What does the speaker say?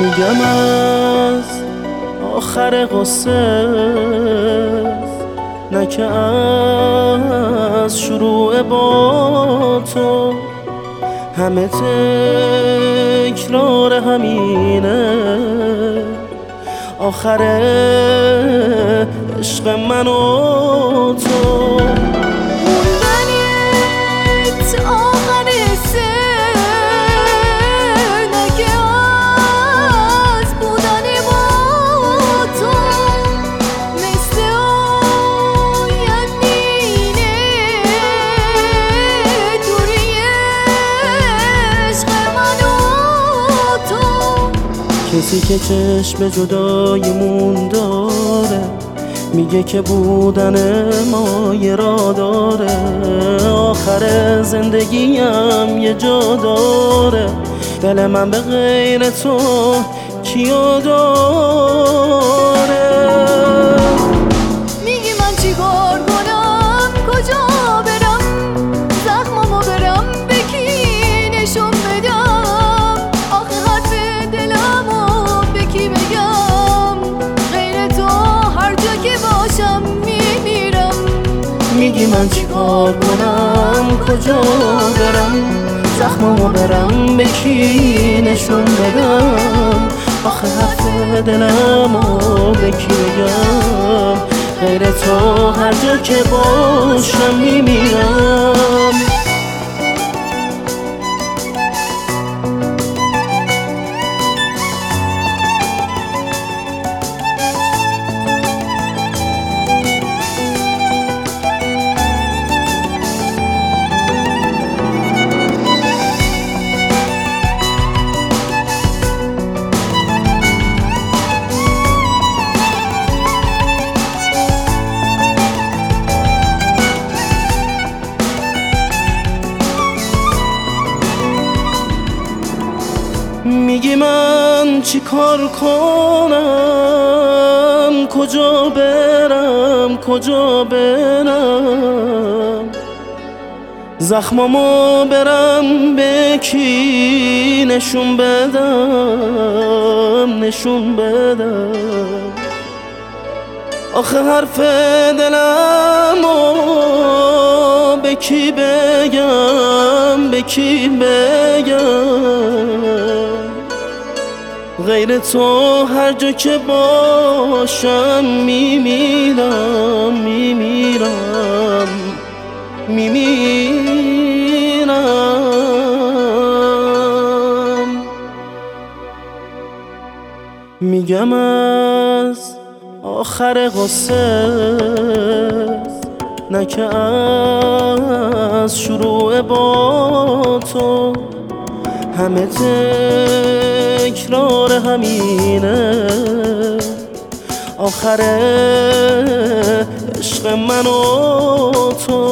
میگم از آخر قصه نه که از شروع با تو، همه تکرار همینه آخر عشق من و تو. کسی که چشم جداییمون داره میگه که بودن ما یه راه داره، آخر زندگیم یه جا داره، دل من به غیر تو کیو داره؟ میگی من چی کار کنم، کجا برم، زخممو برم به کی نشون بدم، آخه حرف دلمو به کی بگم، غیر تو هر جا که باشم میمیرم. میگی من چی کار کنم، کجا برم، زخممو برم به کی نشون بدم، آخه حرف دلمو به کی بگم، غیر تو هر جا که باشم میمیرم. میگی من چی کار کنم، کجا برم، کجا برم، زخمامو برم به کی نشون بدم، نشون بدم، آخه حرف دلمو به کی بگم، به کی بگم، غیر تو هر جا که باشم میمیرم، میمیرم، میمیرم. میگم از آخر قصه نه که از شروع با تو، همه تکرار همینه آخر عشق من و تو.